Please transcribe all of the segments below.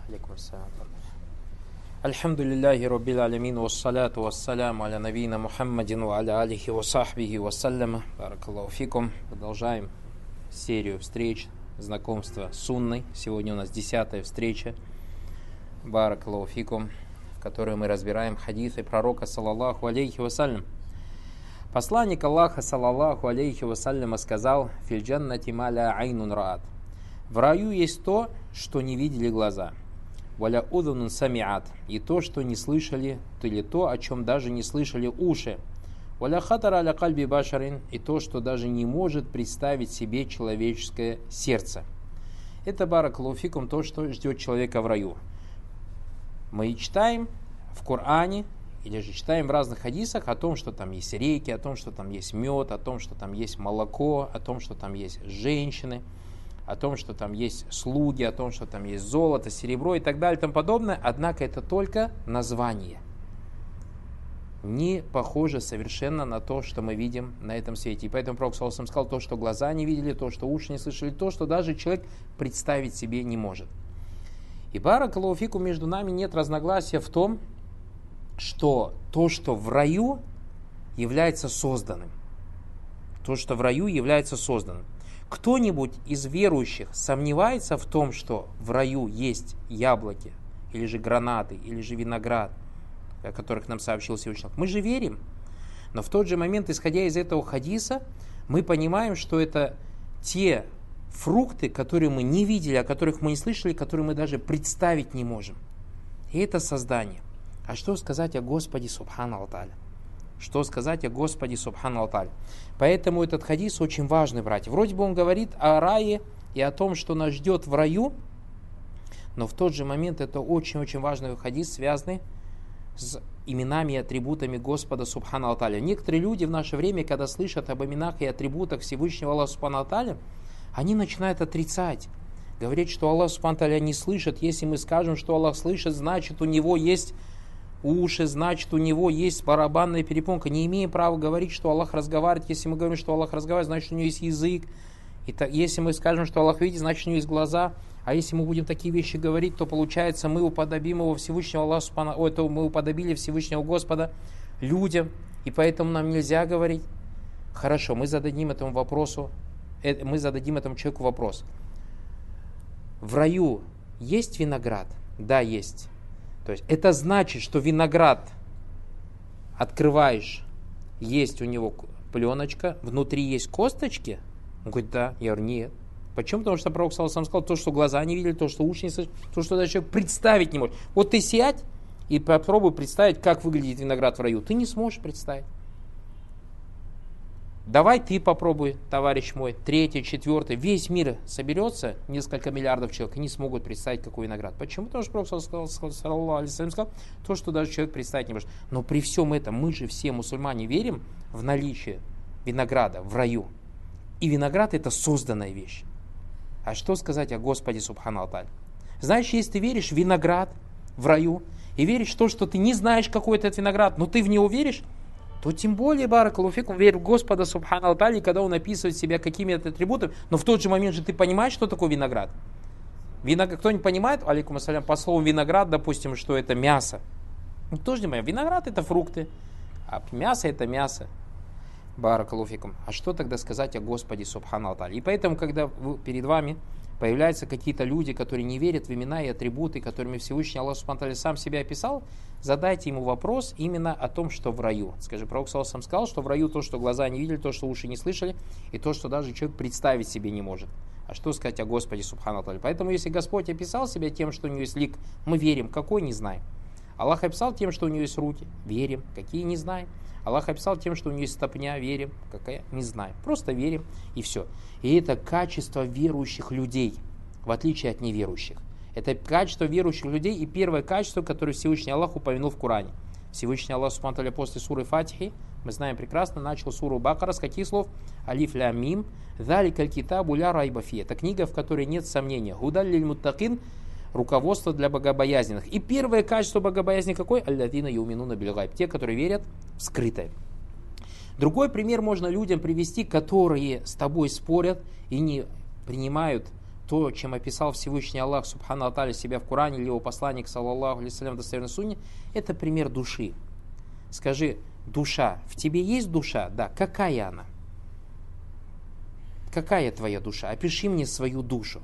Алейкум ассалям. Альхамдулиллахи Раббил Алямин, вассаляту вассаляму аля навийна Мухаммадин ва аля алихи ва сахбихи вассаляма. Баракаллаху фикум. Продолжаем серию встреч, знакомства с сунной. Сегодня у нас 10-я встреча. Баракаллаху фикум, в которой мы разбираем хадисы пророка, саллаллаху алейхи вассалям. Посланник Аллаха, саллаллаху алейхи вассаляма, сказал: «Филь джаннати ма ла айнун раат». В раю есть то, что не видели глаза. «Валя удунун самиат», и то, что не слышали, или то, о чем даже не слышали уши. «Валя хатара аля кальби башарин», и то, что даже не может представить себе человеческое сердце. Это, баракаллаху фикум, то, что ждет человека в раю. Мы читаем в Коране, или же читаем в разных хадисах о том, что там есть реки, о том, что там есть мед, о том, что там есть молоко, о том, что там есть женщины, о том, что там есть слуги, о том, что там есть золото, серебро и так далее и тому подобное. Однако это только название. Не похоже совершенно на то, что мы видим на этом свете. И поэтому Пророк саллаллаху алейхи ва саллям сказал: то, что глаза не видели, то, что уши не слышали, то, что даже человек представить себе не может. И баракаллаху фикум, между нами нет разногласия в том, что то, что в раю, является созданным. То, что в раю является созданным. Кто-нибудь из верующих сомневается в том, что в раю есть яблоки, или же гранаты, или же виноград, о которых нам сообщил Всевышний? Мы же верим. Но в тот же момент, исходя из этого хадиса, мы понимаем, что это те фрукты, которые мы не видели, о которых мы не слышали, которые мы даже представить не можем. И это создание. А что сказать о Господе Субхану ва-Тааля? Что сказать о Господе Субхану ва-Тааля? Поэтому этот хадис очень важный, братья. Вроде бы он говорит о рае и о том, что нас ждет в раю, но в тот же момент это очень-очень важный хадис, связанный с именами и атрибутами Господа Субхану ва-Тааля. Некоторые люди в наше время, когда слышат об именах и атрибутах Всевышнего Аллаха Субхану ва-Тааля, они начинают отрицать. Говорить, что Аллах Субхану ва-Тааля не слышит. Если мы скажем, что Аллах слышит, значит у него есть уши, значит у него есть барабанная перепонка. Не имеем права говорить, что Аллах разговаривает. Если мы говорим, что Аллах разговаривает, значит у него есть язык. И если мы скажем, что Аллах видит, значит у него есть глаза. А если мы будем такие вещи говорить, то получается мы уподобим его Всевышнего Аллаха Субхану, это мы уподобили Всевышнего Господа людям, и поэтому нам нельзя говорить. Хорошо, мы зададим этому человеку вопрос. В раю есть виноград? Да, есть. То есть это значит, что виноград открываешь, есть у него пленочка, внутри есть косточки? Он говорит: да. Я говорю: нет. Почему? Потому что Пророк саллаллаху алейхи ва саллям сказал: то, что глаза не видели, то, что уши не слышали, то, что даже человек представить не может. Вот ты сядь и попробуй представить, как выглядит виноград в раю. Ты не сможешь представить. Давай ты попробуй, товарищ мой, третий, четвертый. Весь мир соберется, несколько миллиардов человек, и не смогут представить, какой виноград. Почему? Потому что Пророк саллаллаху алейхи ва саллям сказал то, что даже человек представить не может. Но при всем этом мы же все мусульмане верим в наличие винограда в раю. И виноград — это созданная вещь. А что сказать о Господе Субхану ва-Тааля? Знаешь, если ты веришь в виноград в раю, и веришь в то, что ты не знаешь, какой этот виноград, но ты в него веришь, то тем более, баракаллаху фикум, верь в Господа Субхану ва-Тааля, когда он описывает себя какими-то атрибутами, но в тот же момент же ты понимаешь, что такое виноград. Кто-нибудь понимает, алейкум ассалям, по слову виноград, допустим, что это мясо? Ну, тоже не понимаю. Виноград — это фрукты, а мясо — это мясо. Баракаллаху фикум. А что тогда сказать о Господе Субхану ва-Тааля? И поэтому, когда перед вами появляются какие-то люди, которые не верят в имена и атрибуты, которыми Всевышний Аллах Субхану ва-Тааля сам себя описал, задайте ему вопрос именно о том, что в раю. Скажи, Пророк саллаллаху алейхи ва саллям сказал, что в раю то, что глаза не видели, то, что уши не слышали, и то, что даже человек представить себе не может. А что сказать о Господе Субхану ва-Тааля? Поэтому, если Господь описал себя тем, что у него есть лик, мы верим. Какой? Не знаем. Аллах описал тем, что у него есть руки. Верим. Какие? Не знаем. Аллах описал тем, что у него есть стопня. Верим. Какая? Не знаем. Просто верим, и все. И это качество верующих людей, в отличие от неверующих. Это качество верующих людей и первое качество, которое Всевышний Аллах упомянул в Коране. Всевышний Аллах Субхану ва-Тааля после суры Фатихи, мы знаем прекрасно, начал суру Бакара с каких слов? Алиф лям мим, заликаль китабу ля райба фи. Это книга, в которой нет сомнения. Гудан лиль муттакин, руководство для богобоязненных. И первое качество богобоязни какое? Аллазина юминуна биль гайб. Те, которые верят в скрытое. Другой пример можно людям привести, которые с тобой спорят и не принимают то, чем описал Всевышний Аллах Субхану Аталя себя в Коране или его посланник, саллаллаху алейхи вассалям, в достоверной сунне, это пример души. Скажи, душа, в тебе есть душа? Да. Какая она? Какая твоя душа? Опиши мне свою душу.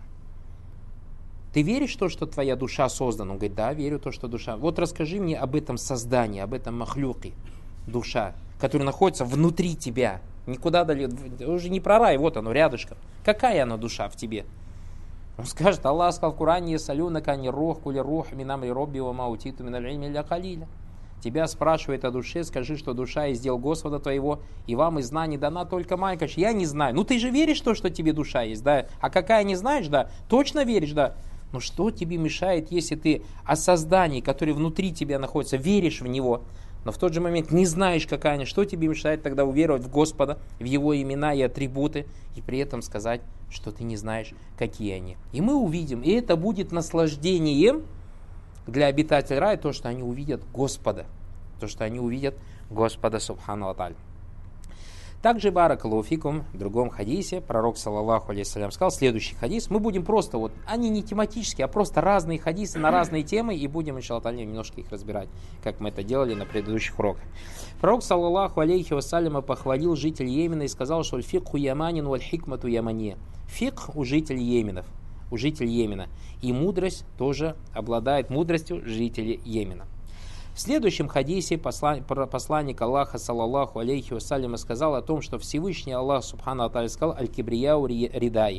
Ты веришь в то, что твоя душа создана? Он говорит, да, верю в то, что душа. Вот расскажи мне об этом создании, об этом махлюке, душа, который находится внутри тебя. Никуда далее, уже не про рай, вот оно, рядышком. Какая она душа в тебе? Он скажет, Аллах сказал в Коране, «Ясалюнака ани рух, кули рух, минам ли робби, ва маутиту миналь ильми ля калиля». Тебя спрашивает о душе, скажи, что душа из дел Господа твоего, и вам из знаний дана только маленькая. Я не знаю. Ну ты же веришь в то, что тебе душа есть, да? А какая не знаешь, да? Точно веришь, да? Но что тебе мешает, если ты о создании, которое внутри тебя находится, веришь в него, но в тот же момент не знаешь, какая она, что тебе мешает тогда уверовать в Господа, в Его имена и атрибуты, и при этом сказать, что ты не знаешь, какие они. И мы увидим, и это будет наслаждением для обитателей рая, то, что они увидят Господа, то, что они увидят Господа Субхану Ва Тааля. Также, баракаллаху фикум, в другом хадисе пророк, саллаллаху алейхи вассалям, сказал следующий хадис. Мы будем просто, вот, они не тематические, а просто разные хадисы на разные темы, и будем, иншаллах, немножко их разбирать, как мы это делали на предыдущих уроках. Пророк, саллаллаху алейхи вассалям, похвалил жителей Йемена и сказал, что «Фикху яманин валь хикмату ямане». Фикх у жителей Йеменов, у жителей Йемена. И мудрость тоже обладает мудростью жителей Йемена. В следующем хадисе посланник Аллаха, саллаллаху алейхи вассалям, сказал о том, что Всевышний Аллах, субхану ата'аля, сказал «Аль-кибрияу ридаи».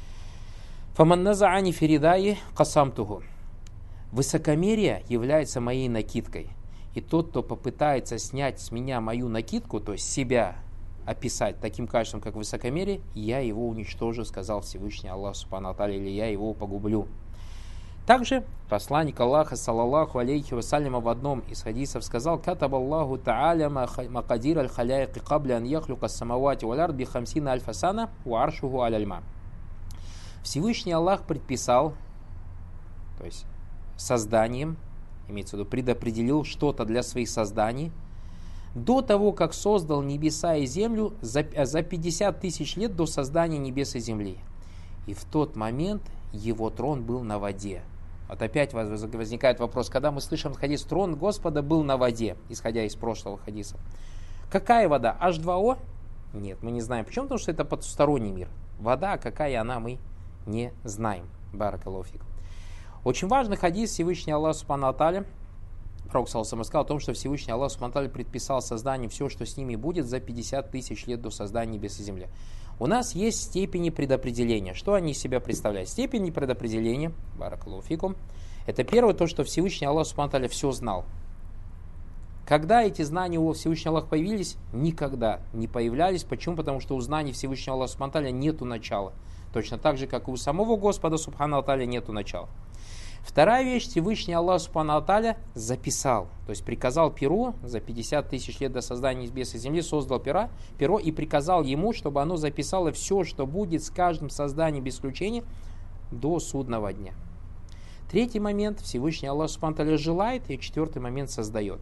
«Фаман наза'ани фи ридаи касамтуху». Высокомерие является моей накидкой. И тот, кто попытается снять с меня мою накидку, то есть себя описать таким качеством, как высокомерие, я его уничтожу, сказал Всевышний Аллах, субхану ата'аля, или я его погублю. Также посланник Аллаха, саллаллаху алейхи вассалям, в одном из хадисов сказал: «Катаб Аллаху та'аля макадир аль-халяйки кабля ан яхлюка самавати валярд би хамсина альфасана ва аршуху аль-альма». Всевышний Аллах предписал, то есть созданием, имеется в виду, предопределил что-то для своих созданий, до того, как создал небеса и землю за 50 тысяч лет до создания небес и земли. И в тот момент его трон был на воде. Вот опять возникает вопрос, когда мы слышим хадис, трон Господа был на воде, исходя из прошлого хадиса. Какая вода? H2O? Нет, мы не знаем. Почему? Потому что это потусторонний мир. Вода, какая она, мы не знаем. Баракаллаху фик. Очень важный хадис Всевышний Аллах субхану ва тааля, пророк саллаллаху сказал о том, что Всевышний Аллах субхану ва тааля предписал создание все, что с ними будет, за 50 тысяч лет до создания небес и земли. У нас есть степени предопределения. Что они из себя представляют? Степени предопределения, баракаллаху фикум, это первое, то, что Всевышний Аллах субхану ва тааля все знал. Когда эти знания у Всевышнего Аллаха появились? Никогда не появлялись. Почему? Потому что у знаний Всевышнего Аллаха субхану ва тааля нету начала. Точно так же, как и у самого Господа субхану ва тааля нету начала. Вторая вещь, Всевышний Аллах субхану ва тааля записал, то есть приказал перу за 50 тысяч лет до создания небес и земли, создал перо и приказал ему, чтобы оно записало все, что будет с каждым созданием без исключения до судного дня. Третий момент, Всевышний Аллах субхану ва тааля желает, и четвертый момент создает.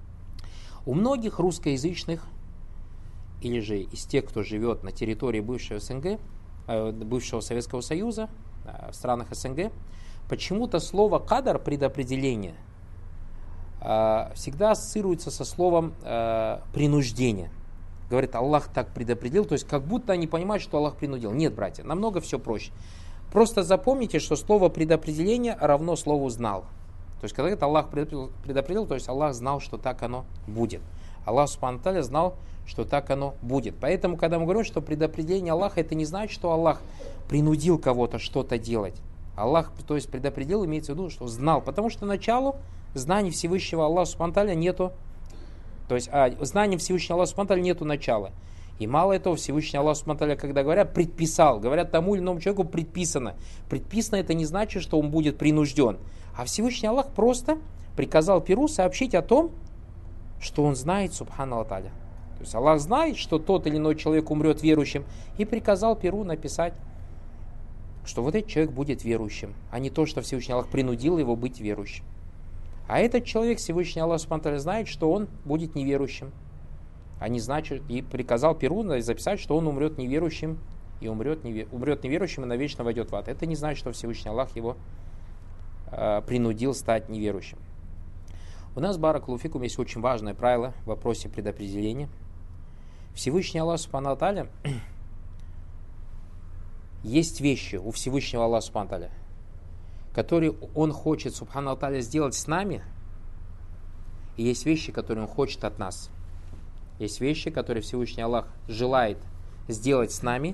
У многих русскоязычных, или же из тех, кто живет на территории бывшего СНГ, бывшего Советского Союза, в странах СНГ, почему-то слово «кадар», предопределение, всегда ассоциируется со словом «принуждение». Говорит, Аллах так предопределил, то есть как будто они понимают, что Аллах принудил. Нет, братья, намного все проще. Просто запомните, что слово «предопределение» равно слову «знал». То есть когда говорит Аллах предопределил, то есть Аллах знал, что так оно будет. Аллах субхану ва тааля знал, что так оно будет. Поэтому, когда мы говорим, что предопределение Аллаха, это не значит, что Аллах принудил кого-то что-то делать. Аллах, то есть предопределил, имеется в виду, что знал. Потому что началу знаний Всевышнего Аллаха субхану ва тааля нету. То есть знаний Всевышнего Аллаха субхану ва тааля нету начала. И мало этого, Всевышний Аллах субхану ва тааля, когда говорят, предписал, говорят, тому или иному человеку предписано. Предписано это не значит, что он будет принужден. А Всевышний Аллах просто приказал перу сообщить о том, что он знает, субхану ва тааля. То есть Аллах знает, что тот или иной человек умрет верующим, и приказал перу написать, что вот этот человек будет верующим, а не то, что Всевышний Аллах принудил его быть верующим. А этот человек, Всевышний Аллах субхану ва тааля, знает, что он будет неверующим. А не значит, и приказал перу записать, что он умрет неверующим и умрет неверующим и навечно войдет в ад. Это не значит, что Всевышний Аллах его принудил стать неверующим. У нас, баракаллаху фикум, есть очень важное правило в вопросе предопределения. Всевышний Аллах субхану ва тааля, есть вещи у Всевышнего Аллаха субхану ва тааля, которые Он хочет субхану ва тааля сделать с нами, и есть вещи, которые Он хочет от нас. Есть вещи, которые Всевышний Аллах желает сделать с нами,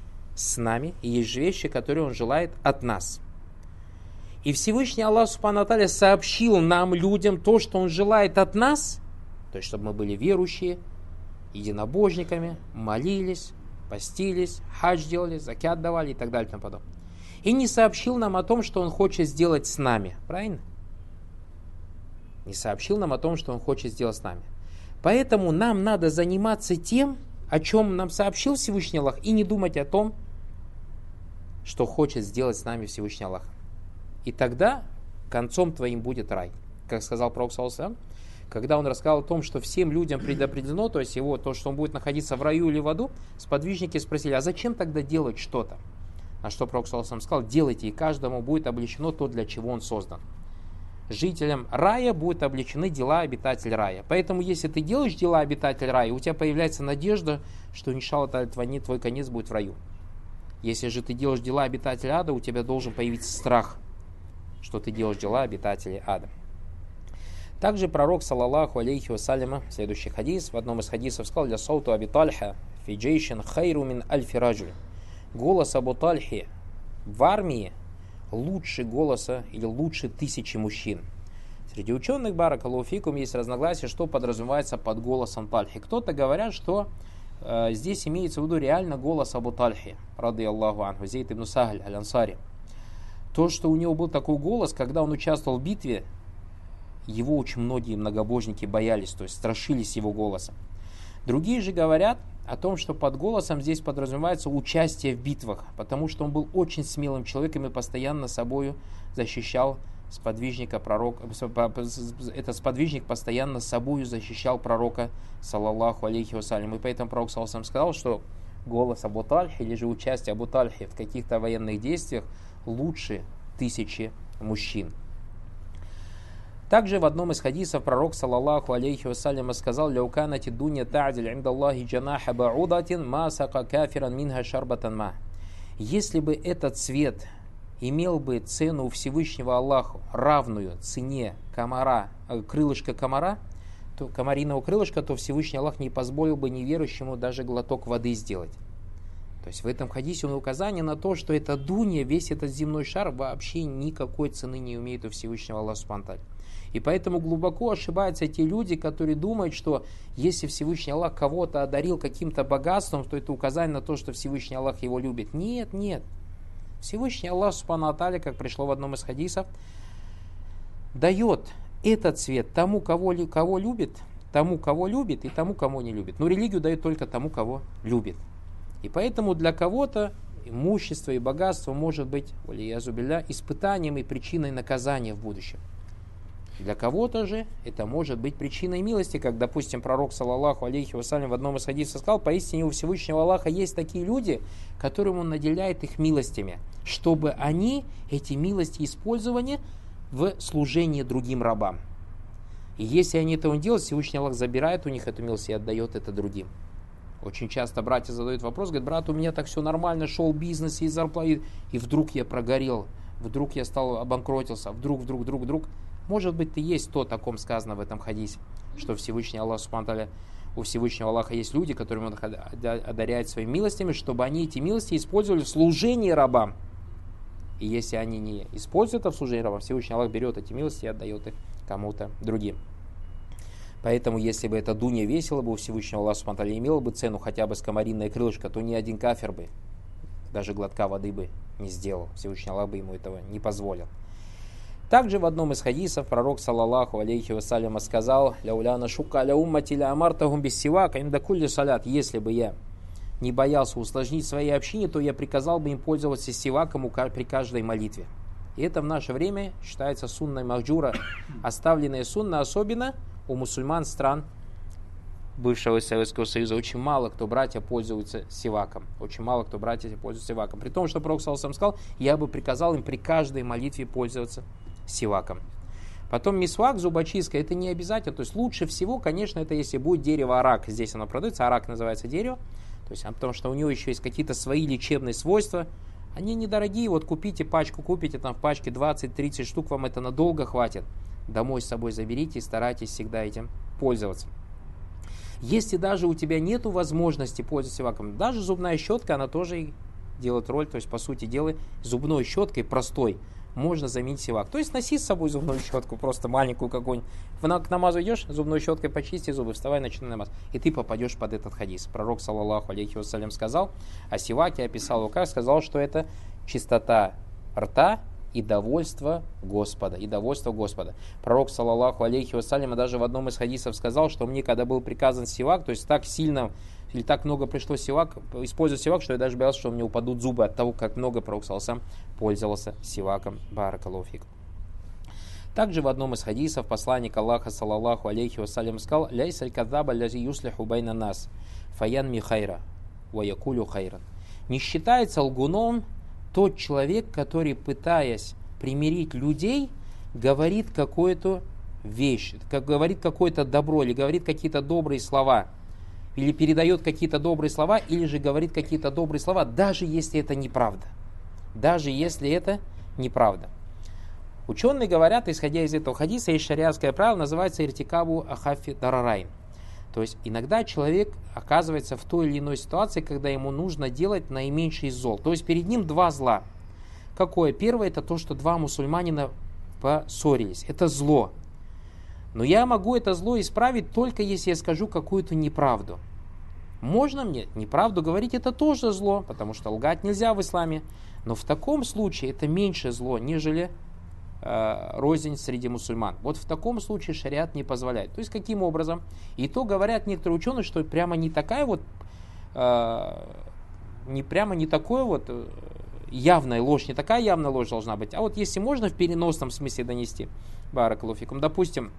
и есть же вещи, которые Он желает от нас. И Всевышний Аллах субхану ва тааля сообщил нам, людям, то, что Он желает от нас, то есть, чтобы мы были верующие, единобожниками, молились, постились, хадж делали, закят давали и так далее и тому подобное. И не сообщил нам о том, что Он хочет сделать с нами. Правильно? Не сообщил нам о том, что Он хочет сделать с нами. Поэтому нам надо заниматься тем, о чем нам сообщил Всевышний Аллах, и не думать о том, что хочет сделать с нами Всевышний Аллах. И тогда концом твоим будет рай. Как сказал пророк саллаллаху алейхи ва саллям, когда он рассказал о том, что всем людям предопределено, то есть его, то, что он будет находиться в раю или в аду, сподвижники спросили, а зачем тогда делать что-то? А что пророк саллаллаху алейхи ва саллям сказал, делайте, и каждому будет облечено то, для чего он создан. Жителям рая будут облечены дела обитателя рая. Поэтому, если ты делаешь дела обитателя рая, у тебя появляется надежда, что, иншаллах, твой конец будет в раю. Если же ты делаешь дела обитателя ада, у тебя должен появиться страх, что ты делаешь дела обитателей ада. Также пророк, саллаллаху алейхи вассаляма, следующий хадис, в одном из хадисов сказал, «Ля сауту Аби Тальха фи джейшин хайру мин альфи раджуль». Голос Абу Тальхи в армии лучше голоса или лучше 1000 мужчин. Среди ученых, баракаллаху фикум, есть разногласия, что подразумевается под голосом Тальхи. Кто-то говорят, что здесь имеется в виду реально голос Абу Тальхи, рады Аллаху анху, Зейд ибн Сахль аль-Ансари. То, что у него был такой голос, когда он участвовал в битве, его очень многие многобожники боялись, то есть страшились его голосом. Другие же говорят о том, что под голосом здесь подразумевается участие в битвах, потому что он был очень смелым человеком и постоянно собою защищал сподвижника пророка. Этот сподвижник постоянно собою защищал пророка, саллаллаху алейхи вассалям. И поэтому пророк саллаллаху алейхи сказал, что голос Абу Тальхи или же участие Абу Тальхи в каких-то военных действиях лучше 1000 мужчин. Также в одном из хадисов пророк, саллаллаху алейхи вассалям, сказал, «Ляуканати дунья та'диль индаллахи джанаха ба'удатин ма сака кафиран минха шарбатан ма». Если бы этот свет имел бы цену у Всевышнего Аллаха, равную цене крылышка комара, то комариного крылышка, то Всевышний Аллах не позволил бы неверующему даже глоток воды сделать. То есть в этом хадисе указание на то, что эта дунья, весь этот земной шар вообще никакой цены не имеет у Всевышнего Аллаха субхану ва тааля. И поэтому глубоко ошибаются те люди, которые думают, что если Всевышний Аллах кого-то одарил каким-то богатством, то это указание на то, что Всевышний Аллах его любит. Нет, нет. Всевышний Аллах субхану ва тааля, как пришло в одном из хадисов, дает этот свет тому, кого любит, и тому, кого не любит. Но религию дает только тому, кого любит. И поэтому для кого-то имущество и богатство может быть, валиязу билля, испытанием и причиной наказания в будущем. Для кого-то же это может быть причиной милости, как, допустим, пророк, саллаллаху алейхи вассалям, в одном из хадисов сказал, поистине у Всевышнего Аллаха есть такие люди, которым Он наделяет их милостями, чтобы они эти милости использовали в служении другим рабам. И если они этого не делают, Всевышний Аллах забирает у них эту милость и отдает это другим. Очень часто братья задают вопрос, говорят, брат, у меня так все нормально, шел бизнес и зарплата, и вдруг я прогорел, вдруг я обанкротился, вдруг. Может быть, ты есть то, о ком сказано в этом хадисе, что Всевышний Аллах, субхану ва тааля, у Всевышнего Аллаха есть люди, которым Он одаряет своими милостями, чтобы они эти милости использовали в служении рабам. И если они не используют это в служении рабам, Всевышний Аллах берет эти милости и отдает их кому-то другим. Поэтому, если бы эта дунья весила бы у Всевышнего Аллаха, субхану ва тааля, имела бы цену хотя бы с комариное крылышко, то ни один кафир бы даже глотка воды бы не сделал. Всевышний Аллах бы ему этого не позволил. Также в одном из хадисов пророк, саллаллаху алейхи вассалям, сказал, «Ляуляна шука ля уммати ля амартахум биссивака инда кулли салят». Если бы я не боялся усложнить своей общине, то я приказал бы им пользоваться сиваком при каждой молитве. И это в наше время считается сунной махджура, оставленная сунна, особенно у мусульман стран бывшего Советского Союза, очень мало кто братья пользуются сиваком. Очень мало кто братья пользуются сиваком. При том, что Пророк саллаллаху алейхи ва саллям сказал, я бы приказал им при каждой молитве пользоваться сиваком. Потом мисвак, зубочистка, это не обязательно. То есть лучше всего, конечно, это если будет дерево арак. Здесь оно продается, арак называется дерево. То есть, потому что у него еще есть какие-то свои лечебные свойства. Они недорогие, вот купите пачку, купите там в пачке 20-30 штук, вам это надолго хватит. Домой с собой заберите и старайтесь всегда этим пользоваться. Если даже у тебя нет возможности пользоваться сиваком, даже зубная щетка, она тоже делает роль, то есть по сути дела зубной щеткой простой можно заменить сивак. То есть носи с собой зубную щетку, просто маленькую какую-нибудь. К намазу идешь, зубной щеткой почисти зубы, вставай, начинай намаз. И ты попадешь под этот хадис. Пророк, саллаллаху алейхи вассалям, сказал о сиваке, описал его как, сказал, что это чистота рта и довольство Господа. И довольство Господа. Пророк, саллаллаху алейхи вассалям, даже в одном из хадисов сказал, что мне, когда был приказан сивак, то есть так сильно или так много пришлось использовать сивак, что я даже боялся, что у меня упадут зубы от того, как много Пророк саллаллаху пользовался сиваком. Баракаллаху фик. Также в одном из хадисов посланник Аллаха, саллаллаху алейхи вассалям, сказал: «Ляйсаль каддаба лязи юслиху байна нас, фаян ми хайра, ва якулю хайран». Не считается лгуном тот человек, который, пытаясь примирить людей, говорит какую-то вещь, говорит какое-то добро, или говорит какие-то добрые слова, или передает какие-то добрые слова, или же говорит какие-то добрые слова, даже если это неправда. Даже если это неправда. Ученые говорят, исходя из этого хадиса, есть шариатское правило, называется иртикабу ахафи дарарайн. То есть иногда человек оказывается в той или иной ситуации, когда ему нужно делать наименьший из зол. То есть перед ним два зла. Какое? Первое, это то, что два мусульманина поссорились. Это зло. Но я могу это зло исправить только если я скажу какую-то неправду. Можно мне неправду говорить, это тоже зло, потому что лгать нельзя в исламе. Но в таком случае это меньше зло, нежели рознь среди мусульман. Вот в таком случае шариат не позволяет. То есть каким образом? И то говорят некоторые ученые, что прямо не такая вот, не такое вот явная ложь, не такая явная ложь должна быть. А вот если можно в переносном смысле донести, баракаллаху фикум, допустим,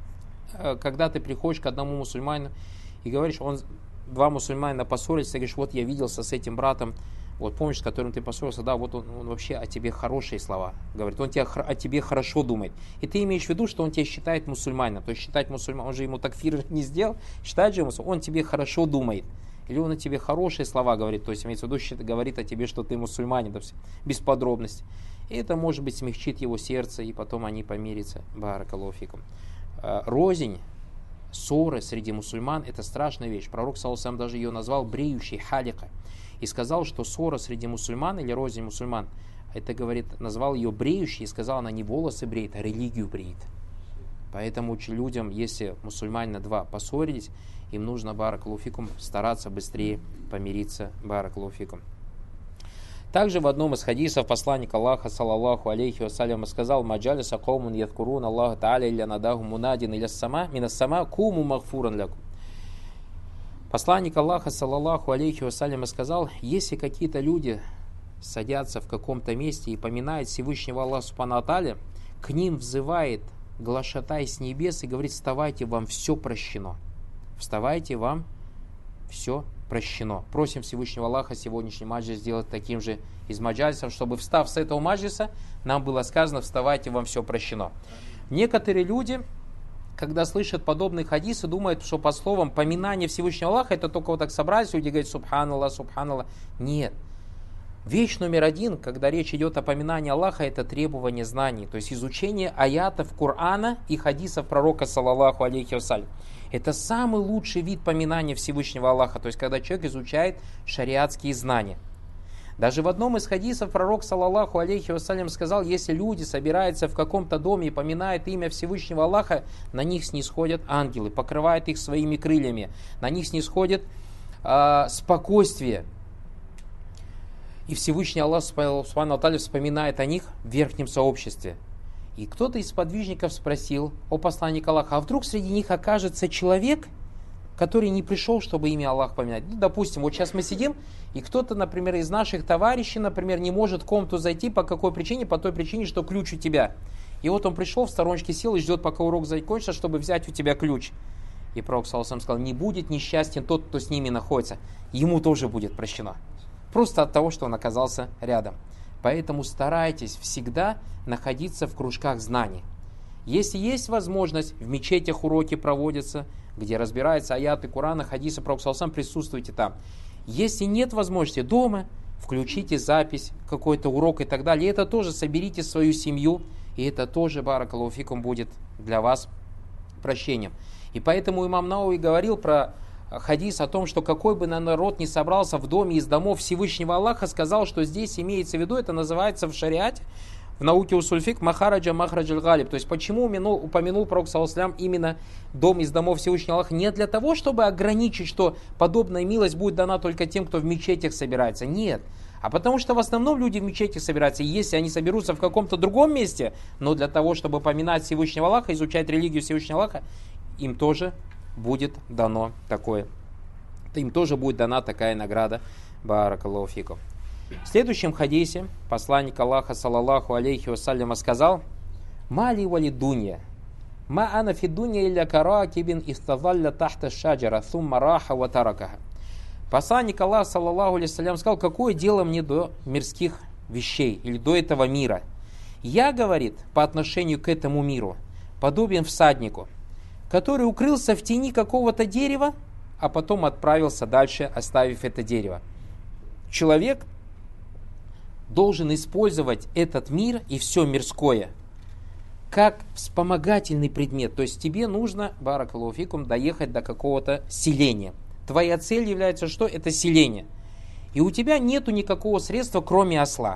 когда ты приходишь к одному мусульманину и говоришь, два мусульманина поссорились, ты говоришь, вот я виделся с этим братом, вот помнишь, с которым ты поссорился, да, вот он вообще о тебе хорошие слова говорит, он о тебе хорошо думает. И ты имеешь в виду, что он тебя считает мусульманином. То есть считать мусульманином, он же ему такфир не сделал, считает же он тебе хорошо думает. Или он о тебе хорошие слова говорит, то есть имеется в виду, говорит о тебе, что ты мусульманин, без подробностей. И это, может быть, смягчит его сердце, и потом они помирятся. Баракаллаху фикум. Рознь, ссоры среди мусульман – это страшная вещь. Пророк, саллаллаху алейхи ва саллям, даже ее назвал бреющей халика. И сказал, что ссора среди мусульман или рознь мусульман, это, говорит, назвал ее бреющей, и сказал, она не волосы бреет, а религию бреет. Поэтому людям, если мусульмане два поссорились, им нужно, баракаллаху фикум, стараться быстрее помириться. Баракаллаху фикум. Также в одном из хадисов посланник Аллаха, саллаллаху алейхи вассалям, сказал: «Маджалиса каумун ядкурун Аллаха та'аля илля надаху мунадин илля сама, минас сама куму магфуран лякум». Посланник Аллаха, саллаллаху алейхи вассалям, сказал: если какие-то люди садятся в каком-то месте и поминают Всевышнего Аллаха субхану ва тааля, к ним взывает глашатай с небес и говорит: вставайте, вам все прощено. Вставайте, вам все прощено. Просим Всевышнего Аллаха сегодняшний маджлис сделать таким же из маджлисов, чтобы, встав с этого маджлиса, нам было сказано: вставайте, вам все прощено. Некоторые люди, когда слышат подобные хадисы, думают, что под словом поминание Всевышнего Аллаха это только вот так собрались, люди говорят: субханаллах, субханаллах. Нет. Вещь номер один, когда речь идет о поминании Аллаха, это требование знаний, то есть изучение аятов Корана и хадисов пророка, саллаллаху алейхи вассалям. Это самый лучший вид поминания Всевышнего Аллаха, то есть когда человек изучает шариатские знания. Даже в одном из хадисов пророк, саллаллаху алейхи вассалям, сказал: если люди собираются в каком-то доме и поминают имя Всевышнего Аллаха, на них снисходят ангелы, покрывают их своими крыльями, на них снисходит спокойствие. И Всевышний Аллах субхану ва тааля вспоминает о них в верхнем сообществе. И кто-то из подвижников спросил: о посланник Аллаха, а вдруг среди них окажется человек, который не пришел, чтобы имя Аллах поминать? Ну, допустим, вот сейчас мы сидим, и кто-то, например, из наших товарищей, например, не может в комнату зайти. По какой причине? По той причине, что ключ у тебя. И вот он пришел, в стороночке сел и ждет, пока урок закончится, чтобы взять у тебя ключ. И пророк саллаллаху алейхи ва саллям сказал: не будет несчастен тот, кто с ними находится, ему тоже будет прощено. Просто от того, что он оказался рядом. Поэтому старайтесь всегда находиться в кружках знаний. Если есть возможность, в мечетях уроки проводятся, где разбираются аяты Корана, хадисы пророка саллаллаху алейхи ва саллям, присутствуйте там. Если нет возможности дома, включите запись, какой-то урок и так далее. И это тоже соберите свою семью, и это тоже, баракаллаху фикум, будет для вас прощением. И поэтому имам Науи говорил про хадис о том, что какой бы народ ни собрался в доме из домов Всевышнего Аллаха, сказал, что здесь имеется в виду, это называется в шариате, в науке усуль фик, махараджа махраджаль галиб. То есть почему упомянул пророк саллаллаху алейхи ва саллям именно дом из домов Всевышнего Аллаха? Не для того, чтобы ограничить, что подобная милость будет дана только тем, кто в мечетях собирается. Нет. А потому что в основном люди в мечетях собираются. И если они соберутся в каком-то другом месте, но для того, чтобы поминать Всевышнего Аллаха, изучать религию Всевышнего Аллаха, им тоже будет дано такое. Им тоже будет дана такая награда. Баракаллаху фикум. В следующем хадисе посланник Аллаха, саллаллаху алейхи вассаляма, сказал: «Мали вали дунья, ма ана фи дунья илля каракибин истазалля тахта шаджара, сумма раха ва таракаха». Посланник Аллаха, саллаллаху алейхи вассалям, сказал: какое дело мне до мирских вещей или до этого мира? Я, говорит, по отношению к этому миру подобен всаднику, который укрылся в тени какого-то дерева, а потом отправился дальше, оставив это дерево. Человек должен использовать этот мир и все мирское как вспомогательный предмет. То есть тебе нужно, баракаллаху фикум, доехать до какого-то селения. Твоя цель является что? Это селение. И у тебя нету никакого средства, кроме осла.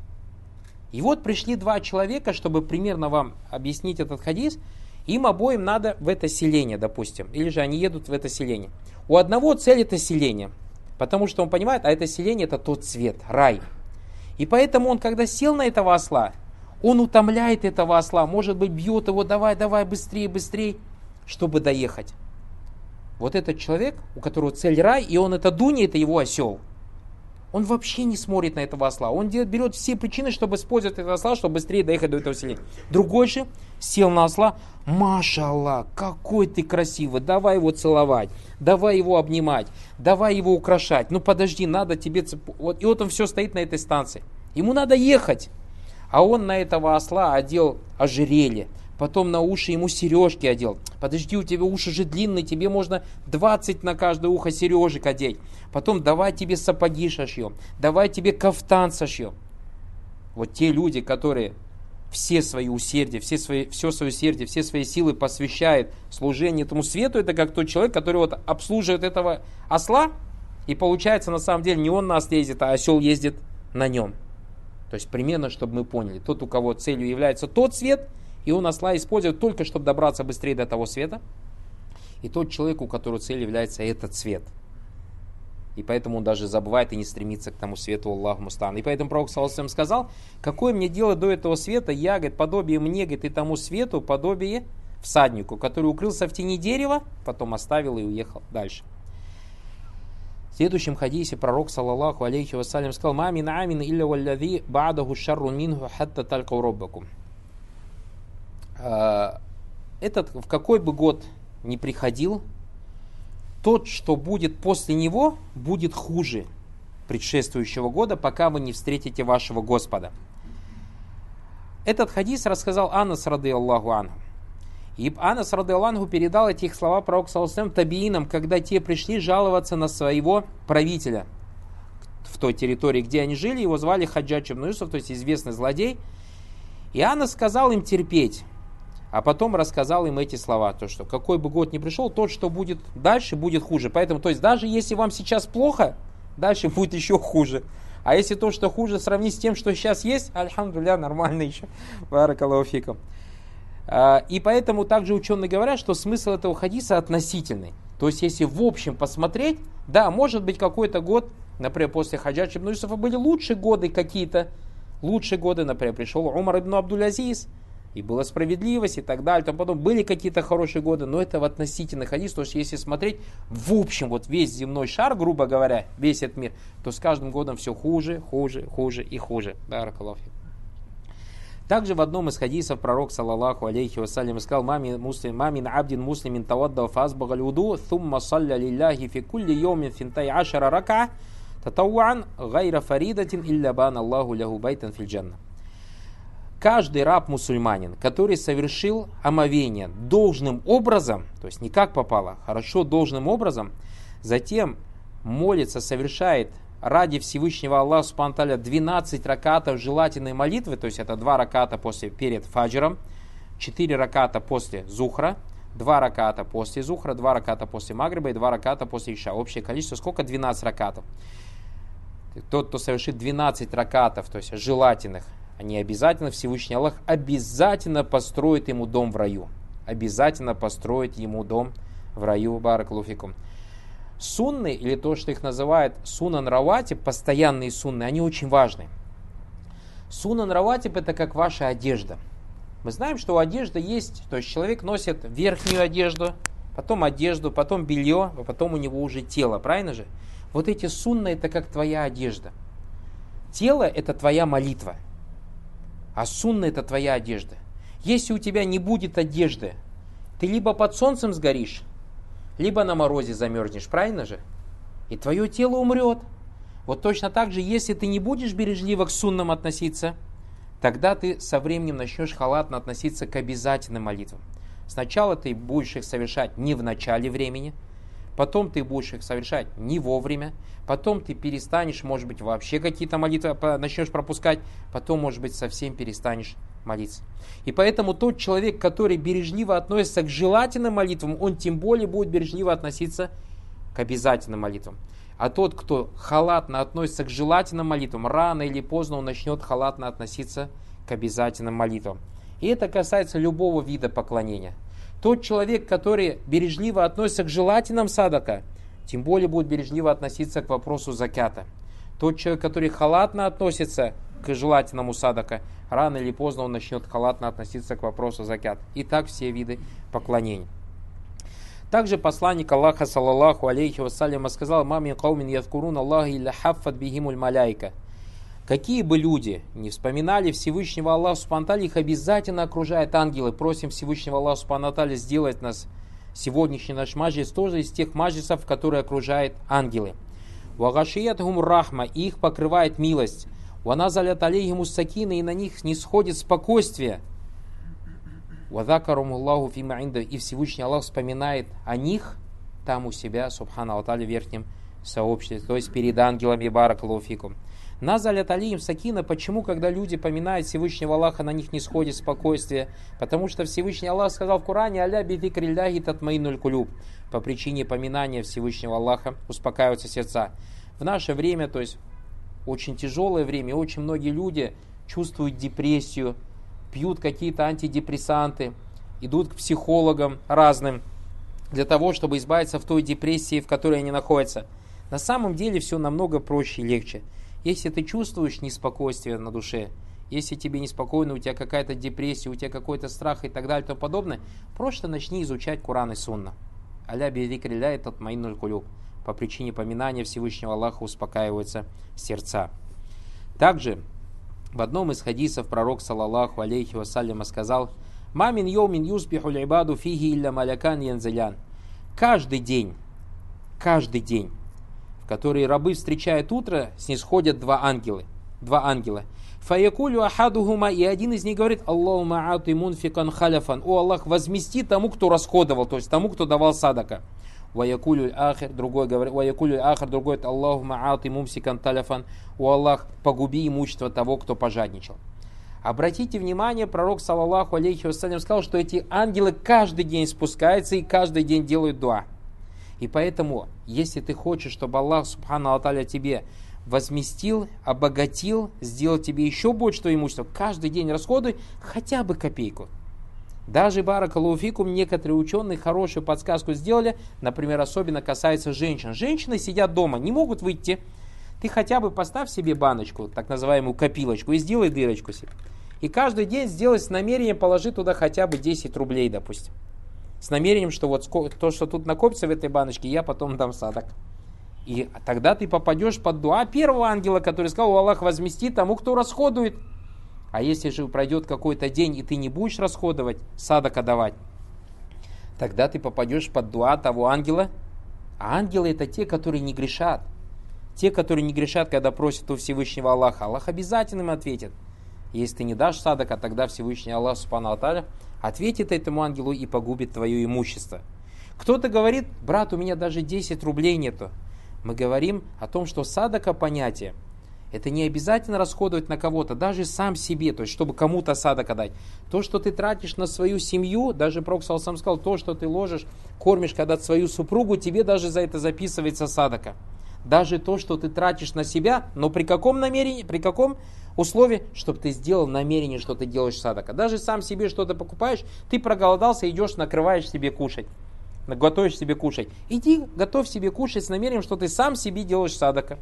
И вот пришли два человека, чтобы примерно вам объяснить этот хадис. Им обоим надо в это селение, допустим. Или же они едут в это селение. У одного цель это селение. Потому что он понимает, а это селение это тот свет, рай. И поэтому он, когда сел на этого осла, он утомляет этого осла, может быть, бьет его: давай, давай, быстрее, быстрее, чтобы доехать. Вот этот человек, у которого цель рай, и он это дуня, это его осел. Он вообще не смотрит на этого осла. Он берет все причины, чтобы использовать этого осла, чтобы быстрее доехать до этого селения. Другой же сел на осла: маша Аллах, какой ты красивый, давай его целовать, давай его обнимать, давай его украшать. Ну подожди, надо тебе... Вот, и вот он все стоит на этой станции. Ему надо ехать. А он на этого осла одел ожерелье, потом на уши ему сережки одел. Подожди, у тебя уши же длинные, тебе можно 20 на каждое ухо сережек одеть. Потом давай тебе сапоги сошьем, давай тебе кафтан сошьем. Вот те люди, которые все свои усердия, все свое усердие, все свои силы посвящают служению этому свету, это как тот человек, который вот обслуживает этого осла, и получается на самом деле не он на осле ездит, а осел ездит на нем. То есть примерно, чтобы мы поняли, тот, у кого целью является тот свет, и он осла использует только, чтобы добраться быстрее до того света, и тот человек, у которого цель является этот свет. И поэтому он даже забывает и не стремится к тому свету, Аллаху мустан. И поэтому пророк саллаллаху алейхи ва саллям сказал: какое мне дело до этого света? Я, говорит, подобие мне, говорит, и тому свету, подобие всаднику, который укрылся в тени дерева, потом оставил и уехал дальше. В следующем хадисе пророк, саллаллаху алейхи ва саллям, сказал: «Ма мин амин илля валлади ба'даху шаррун минху хатта талькау роббакум». Этот, в какой бы год ни приходил, тот, что будет после него, будет хуже предшествующего года, пока вы не встретите вашего Господа. Этот хадис рассказал Анас рады Аллаху анху. И Анас рады Аллаху анху передал эти слова пророку саллаллаху алейхи ва саллям табиинам, когда те пришли жаловаться на своего правителя в той территории, где они жили. Его звали Хаджадж ибн Юсуф, то есть известный злодей. И Анас сказал им терпеть. А потом рассказал им эти слова, то что какой бы год ни пришел, тот, что будет дальше, будет хуже. Поэтому, то есть даже если вам сейчас плохо, дальше будет еще хуже. А если то, что хуже, сравнить с тем, что сейчас есть, альхамдулилля, нормально еще. Баракаллаху фикум. И поэтому также ученые говорят, что смысл этого хадиса относительный. То есть если в общем посмотреть, да, может быть какой-то год, например, после Хаджадж ибн Юсуфа были лучшие годы какие-то. Лучшие годы, например, пришел Умар ибн Абдуль-Азиз, и была справедливость и так далее. Там потом были какие-то хорошие годы, но это в относительных хадис. То есть если смотреть в общем вот весь земной шар, грубо говоря, весь этот мир, то с каждым годом все хуже, хуже, хуже и хуже. Баракаллаху фик. Также в одном из хадисов пророк, саллаллаху алейхи вассалям, сказал: мамин абдин муслимин тавадда фазбага луду, thumма салля лилляхи фи кулли йомин финтай ашара рака, татауан гайра фаридатин илля бан Аллаху ляху байтан фил джанна. Каждый раб-мусульманин, который совершил омовение должным образом, то есть не как попало, хорошо должным образом, затем молится, совершает ради Всевышнего Аллаха субхану ва тааля 12 ракатов желательной молитвы, то есть это 2 раката перед фаджром, 4 раката после зухра, 2 раката после зухра, 2 раката после магриба и 2 раката после иша. Общее количество сколько? 12 ракатов. Тот, кто совершит 12 ракатов, то есть желательных, а не обязательно, Всевышний Аллах обязательно построит ему дом в раю. Обязательно построит ему дом в раю. Баракаллаху фикум. Сунны, или то, что их называют сунан раватиб, постоянные сунны, они очень важны. Сунан раватиб — это как ваша одежда. Мы знаем, что у одежды есть, то есть человек носит верхнюю одежду, потом белье, а потом у него уже тело, правильно же? Вот эти сунны — это как твоя одежда. Тело — это твоя молитва, а сунна — это твоя одежда. Если у тебя не будет одежды, ты либо под солнцем сгоришь, либо на морозе замерзнешь, правильно же? И твое тело умрет. Вот точно так же, если ты не будешь бережливо к суннам относиться, тогда ты со временем начнешь халатно относиться к обязательным молитвам. Сначала ты будешь их совершать не в начале времени, потом ты будешь их совершать не вовремя, потом ты перестанешь, может быть, вообще какие-то молитвы начнешь пропускать, потом, может быть, совсем перестанешь молиться. И поэтому тот человек, который бережливо относится к желательным молитвам, он тем более будет бережливо относиться к обязательным молитвам. А тот, кто халатно относится к желательным молитвам, рано или поздно он начнет халатно относиться к обязательным молитвам. И это касается любого вида поклонения. Тот человек, который бережливо относится к желательным садака, тем более будет бережливо относиться к вопросу закята. Тот человек, который халатно относится к желательному садака, рано или поздно он начнет халатно относиться к вопросу закята. И так все виды поклонений. Также посланник Аллаха, саллаллаху алейхи вассалям, сказал: «Мамин каумин ядкурун Аллаха илля хаффат бихимуль маляйка». Какие бы люди не вспоминали Всевышнего Аллаха субхану ва тааля, их обязательно окружают ангелы. Просим Всевышнего Аллаха субхану ва тааля сделать нас, сегодняшний наш маджлис, тоже из тех маджлисов, которые окружают ангелы. «Вагашиятхум рахма», и их покрывает милость. «Ваназалят алейхиму сакина», и на них не сходит спокойствие. «Вадакарум Аллаху фима инда», и Всевышний Аллах вспоминает о них там у себя, субхану ва тааля, в верхнем сообществе, то есть перед ангелами. Баракаллаху фикум. Назалят алейхим сакина. Почему, когда люди поминают Всевышнего Аллаха, на них не сходит спокойствие? Потому что Всевышний Аллах сказал в Коране: «Аля бидикрилляхи татмаиннуль кулюб». По причине поминания Всевышнего Аллаха успокаиваются сердца. В наше время, то есть очень тяжелое время, очень многие люди чувствуют депрессию, пьют какие-то антидепрессанты, идут к психологам разным для того, чтобы избавиться от той депрессии, в которой они находятся. На самом деле все намного проще и легче. Если ты чувствуешь неспокойствие на душе, если тебе неспокойно, у тебя какая-то депрессия, у тебя какой-то страх и так далее и тому подобное, просто начни изучать Куран и Сунна. Аля бидикрилляхи татмаиннуль кулюб. По причине поминания Всевышнего Аллаха успокаиваются сердца. Также в одном из хадисов пророк, саллаллаху алейхи вассалям, сказал: «Мамин йомин юсбиху л'ибаду фиги илля малякан янзилян». Каждый день, в который рабы встречают утро, снисходят два ангела. Фаякулю ахадухума, и один из них говорит: «Аллахума ати мунфикан халяфан». «О Аллах, возмести тому, кто расходовал», то есть тому, кто давал садака. Ваякулю ахир, другой говорит: «Аллахума ати мумсикан таляфан». «О Аллах, погуби имущество того, кто пожадничал». Обратите внимание, пророк, саллаллаху алейхи вассалям, сказал, что эти ангелы каждый день спускаются и каждый день делают дуа. И поэтому, если ты хочешь, чтобы Аллах субхану ва тааля тебе возместил, обогатил, сделал тебе еще больше имущества, каждый день расходуй хотя бы копейку. Даже, баракаллаху фикум, некоторые ученые хорошую подсказку сделали, например, особенно касается женщин. Женщины сидят дома, не могут выйти. Ты хотя бы поставь себе баночку, так называемую копилочку, и сделай дырочку себе. И каждый день сделай с намерением, положи туда хотя бы 10 рублей, допустим. С намерением, что вот то, что тут накопится в этой баночке, я потом дам садак. И тогда ты попадешь под дуа первого ангела, который сказал: «Аллах возмести тому, кто расходует». А если же пройдет какой-то день, и ты не будешь расходовать, садака давать, тогда ты попадешь под дуа того ангела. А ангелы это те, которые не грешат. Те, которые не грешат, когда просят у Всевышнего Аллаха. Аллах обязательно им ответит. Если ты не дашь садака, тогда Всевышний Аллах Субхану ва Тааля ответит этому ангелу и погубит твое имущество. Кто-то говорит: брат, у меня даже 10 рублей нету. Мы говорим о том, что садака понятие. Это не обязательно расходовать на кого-то, даже сам себе, то есть чтобы кому-то садака дать. То, что ты тратишь на свою семью, даже Пророк сам сказал, то, что ты ложишь, кормишь когда свою супругу, тебе даже за это записывается садака. Даже то, что ты тратишь на себя, но при каком намерении, при каком условии, чтобы ты сделал намерение, что ты делаешь садака. Даже сам себе что-то покупаешь, ты проголодался, идешь, накрываешь себе кушать, готовишь себе кушать. Иди, готовь себе кушать с намерением, что ты сам себе делаешь садака.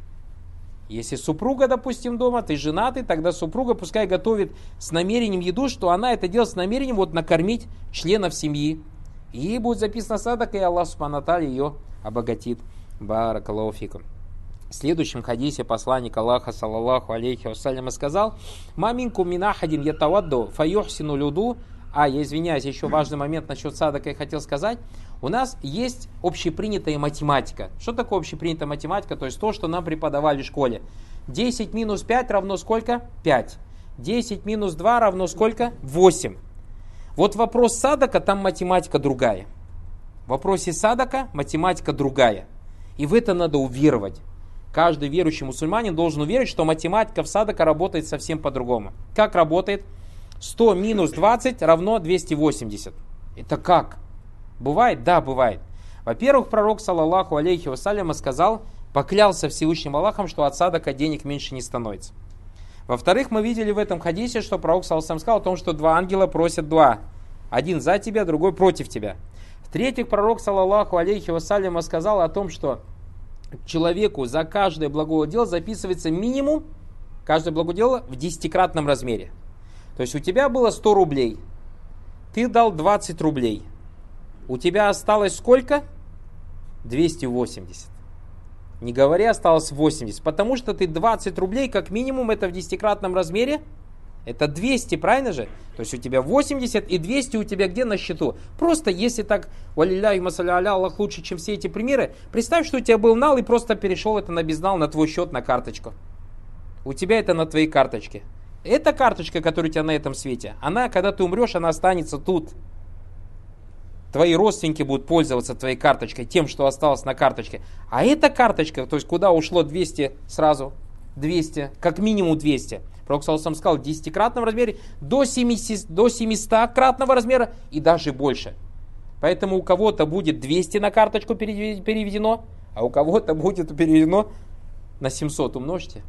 Если супруга, допустим, дома, ты женатый, тогда супруга пускай готовит с намерением еду, что она это делает с намерением вот накормить членов семьи. И ей будет записано садака, и Аллах Субхану ва Тааля ее обогатит. Баракаллаху фикум. В следующем хадисе посланник Аллаха, саллаллаху алейхи вассалям, сказал: «Маминкум мин ахадин ятавадду фаюхсину люду». Я извиняюсь, еще важный момент насчет садака я хотел сказать. У нас есть общепринятая математика. Что такое общепринятая математика? То есть то, что нам преподавали в школе. 10 минус 5 равно сколько? 5. 10 минус 2 равно сколько? 8. Вот вопрос садака, там математика другая. В вопросе садака математика другая. И в это надо уверовать. Каждый верующий мусульманин должен уверить, что математика в садака работает совсем по-другому. Как работает? 100 минус 20 равно 280. Это как? Бывает? Да, бывает. Во-первых, пророк, саллаллаху алейхи вассалям, сказал, поклялся Всевышним Аллахом, что от садака денег меньше не становится. Во-вторых, мы видели в этом хадисе, что пророк, саллаллаху алейхи вассалям, сказал о том, что два ангела просят дуа. Один за тебя, другой против тебя. В-третьих, пророк, саллаллаху алейхи вассалям, сказал о том, что человеку за каждое благое дело записывается минимум, каждое благое дело в 10-кратном размере. То есть у тебя было 100 рублей, ты дал 20 рублей. У тебя осталось сколько? 280. Не говори, осталось 80. Потому что ты 20 рублей, как минимум, это в 10-кратном размере. Это 200, правильно же? То есть у тебя 80 и 200 у тебя где на счету? Просто если так, валилляхи масалля аля, Аллах лучше, чем все эти примеры, представь, что у тебя был нал и просто перешел это на безнал, на твой счет, на карточку. У тебя это на твоей карточке. Эта карточка, которая у тебя на этом свете, она, когда ты умрешь, она останется тут. Твои родственники будут пользоваться твоей карточкой, тем, что осталось на карточке. А эта карточка, то есть куда ушло 200 сразу, 200, как минимум 200. Пророк сам сказал, в 10-кратном размере, до 700-кратного размера и даже больше. Поэтому у кого-то будет 200 на карточку переведено, а у кого-то будет переведено на 700. Умножьте.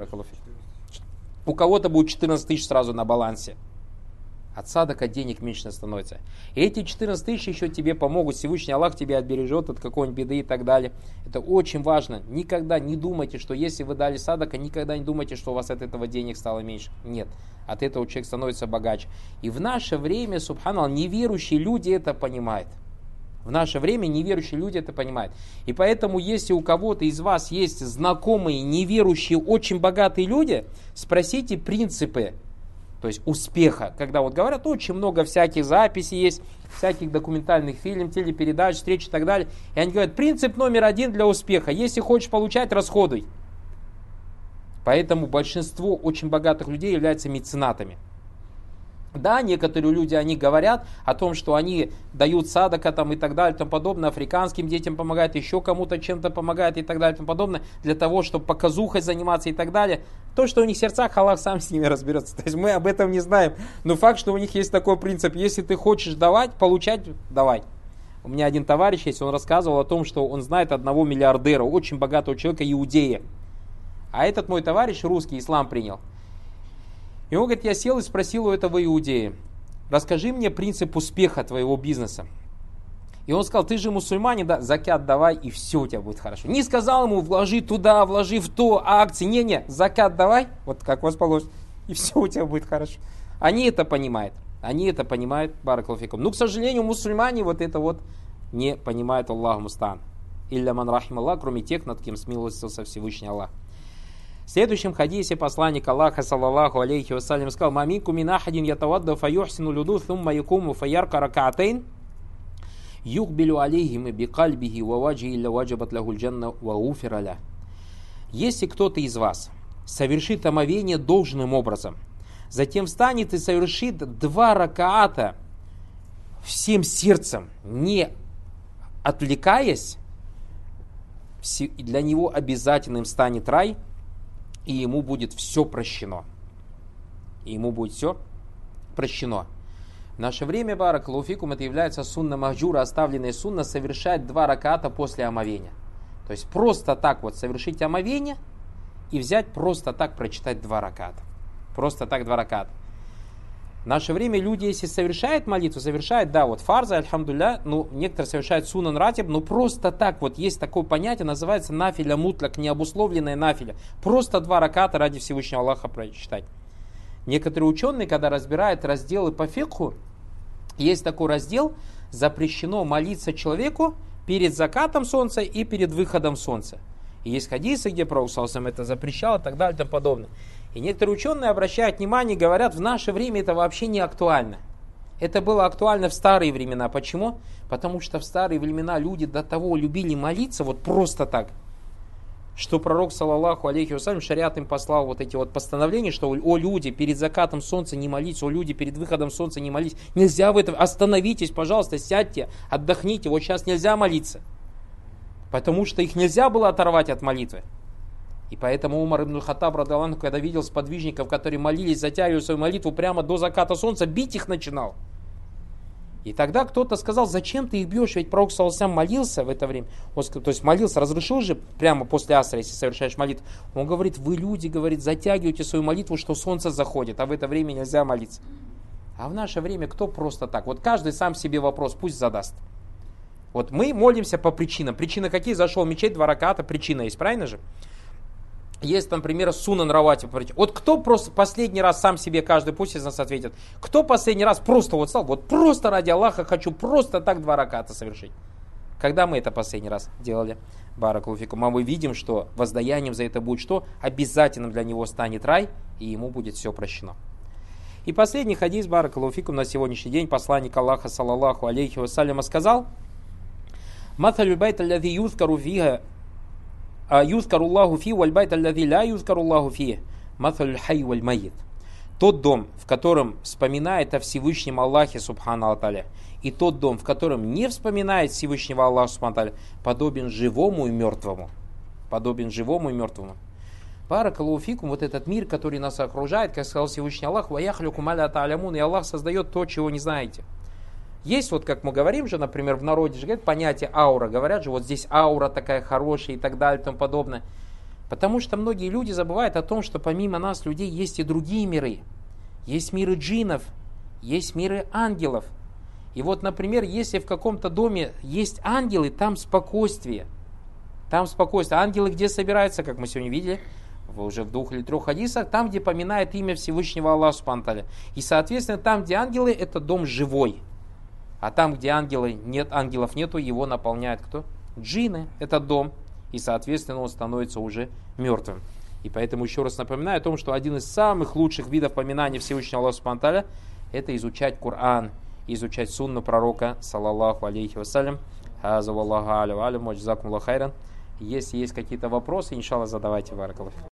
У кого-то будет 14 тысяч сразу на балансе. От садака денег меньше становится. И эти 14 тысяч еще тебе помогут. Всевышний Аллах тебя отбережет от какой-нибудь беды и так далее. Это очень важно. Никогда не думайте, что если вы дали садака, никогда не думайте, что у вас от этого денег стало меньше. Нет. От этого человек становится богаче. И в наше время, субханаллах, неверующие люди это понимают. В наше время неверующие люди это понимают. И поэтому, если у кого-то из вас есть знакомые, неверующие, очень богатые люди, спросите принципы, то есть успеха. Когда вот говорят, очень много всяких записей есть, всяких документальных фильмов, телепередач, встреч и так далее. И они говорят, принцип номер 1 для успеха. Если хочешь получать, расходуй. Поэтому большинство очень богатых людей являются меценатами. Да, некоторые люди, они говорят о том, что они дают садака там и так далее, и тому подобное, африканским детям помогают, еще кому-то чем-то помогают и так далее, и тому подобное, для того, чтобы показухой заниматься и так далее. То, что у них в сердцах, Аллах сам с ними разберется. То есть мы об этом не знаем. Но факт, что у них есть такой принцип, если ты хочешь давать, получать, давай. У меня один товарищ есть, он рассказывал о том, что он знает одного миллиардера, очень богатого человека, иудея. А этот мой товарищ русский, ислам принял. И он говорит, я сел и спросил у этого иудея, расскажи мне принцип успеха твоего бизнеса. И он сказал, ты же мусульманин, да, закят давай, и все у тебя будет хорошо. Не сказал ему, вложи туда, вложи в то, акции. Не-не, закят давай, вот как вас положит, и все у тебя будет хорошо. Они это понимают, баракаллаху фикум. Но, к сожалению, мусульмане вот это вот не понимают, Аллаху мустаан. Илля ман рахим Аллах, кроме тех, над кем смилостился Всевышний Аллах. В следующем хадисе посланник Аллаха, саллаллаху алейхи вассалям, сказал: «Маминку минахадин ятавадда фаюхсину люду thumma якуму фаярка ракаатейн юхбилю алейхим бикальбихи ва ваджи илля ваджабат лахуль джанна ва уфира ля». Если кто-то из вас совершит омовение должным образом, затем встанет и совершит 2 ракаата всем сердцем, не отвлекаясь, для него обязательным станет рай, и ему будет все прощено. И ему будет все прощено. В наше время, баракаллаху фикум, это является сунна махджура, оставленная сунна, совершать 2 раката после омовения. То есть просто так вот совершить омовение и взять просто так прочитать 2 раката. Просто так 2 раката. В наше время люди, если совершают молитву, совершают, да, вот фарза, альхамдулля, ну, некоторые совершают сунан ратиб, но просто так вот есть такое понятие, называется нафиля мутлак, необусловленная нафиля. Просто 2 раката ради Всевышнего Аллаха прочитать. Некоторые ученые, когда разбирают разделы по фикху, есть такой раздел: запрещено молиться человеку перед закатом солнца и перед выходом солнца. И есть хадисы, где Пророк саллаллаху это запрещал и так далее и тому подобное. И некоторые ученые обращают внимание и говорят, в наше время это вообще не актуально. Это было актуально в старые времена. Почему? Потому что в старые времена люди до того любили молиться вот просто так, что Пророк, саллаллаху алейхи вассалям, шариат им послал вот эти вот постановления, что о люди, перед закатом солнца не молитесь, о люди, перед выходом солнца не молитесь. Нельзя в этом, остановитесь, пожалуйста, сядьте, отдохните, вот сейчас нельзя молиться. Потому что их нельзя было оторвать от молитвы. И поэтому Умар ибн Хаттаб, радхиаллаху анху, когда видел сподвижников, которые молились, затягивали свою молитву прямо до заката солнца, бить их начинал. И тогда кто-то сказал: зачем ты их бьешь? Ведь Пророк саллаллаху алейхи ва саллям молился в это время. То есть молился, разрешил же прямо после асра, если совершаешь молитву. Он говорит: вы люди, говорит, затягиваете свою молитву, что солнце заходит, а в это время нельзя молиться. А в наше время кто просто так? Вот каждый сам себе вопрос пусть задаст. Вот мы молимся по причинам. Причины какие? Зашел в мечеть, 2 раката, причина есть, правильно же? Есть там, например, сунан раватиб. Вот кто просто последний раз сам себе, каждый пусть из нас ответит, кто последний раз просто вот стал, вот просто ради Аллаха хочу просто так 2 раката совершить. Когда мы это последний раз делали? Баракаллаху фикум. А мы видим, что воздаянием за это будет что? Обязательным для него станет рай, и ему будет все прощено. И последний хадис, баракаллаху фикум, на сегодняшний день посланник Аллаха, саллаллаху алейхи вассаляма, сказал: «Маталю байт аллади юзкару фиха юзкаруллаху фи валь байт аллади ля юзкаруллаху фи маталю хай валь майит». Тот дом, в котором вспоминает о Всевышнем Аллахе, субхану аталя, и тот дом, в котором не вспоминает Всевышнего Аллаха, субхану аталя, подобен живому и мертвому. Подобен живому и мертвому. Баракаллаху фикум, вот этот мир, который нас окружает, как сказал Всевышний Аллах: «Ва яхлюку ма ля та'лямун», и Аллах создает то, чего не знаете. Есть вот, как мы говорим же, например, в народе же говорят понятие аура. Говорят же, вот здесь аура такая хорошая и так далее и тому подобное. Потому что многие люди забывают о том, что помимо нас, людей, есть и другие миры. Есть миры джиннов, есть миры ангелов. И вот, например, если в каком-то доме есть ангелы, там спокойствие. Там спокойствие. Ангелы где собираются, как мы сегодня видели, уже в 2 или 3 хадисах, там, где поминает имя Всевышнего Аллаха субхану ва тааля. И, соответственно, там, где ангелы, это дом живой. А там, где ангелы нет, ангелов нету, его наполняет кто? Джинны, этот дом. И, соответственно, он становится уже мертвым. И поэтому еще раз напоминаю о том, что один из самых лучших видов поминания Всевышнего Аллаха субхану ва тааля — это изучать Коран, изучать сунну пророка, саллаллаху алейхи вассалям. Хаза валлаху а'алям ва алям, ва джазакумуллаху хайран. Если есть какие-то вопросы, иншаллах, задавайте. Баракаллаху.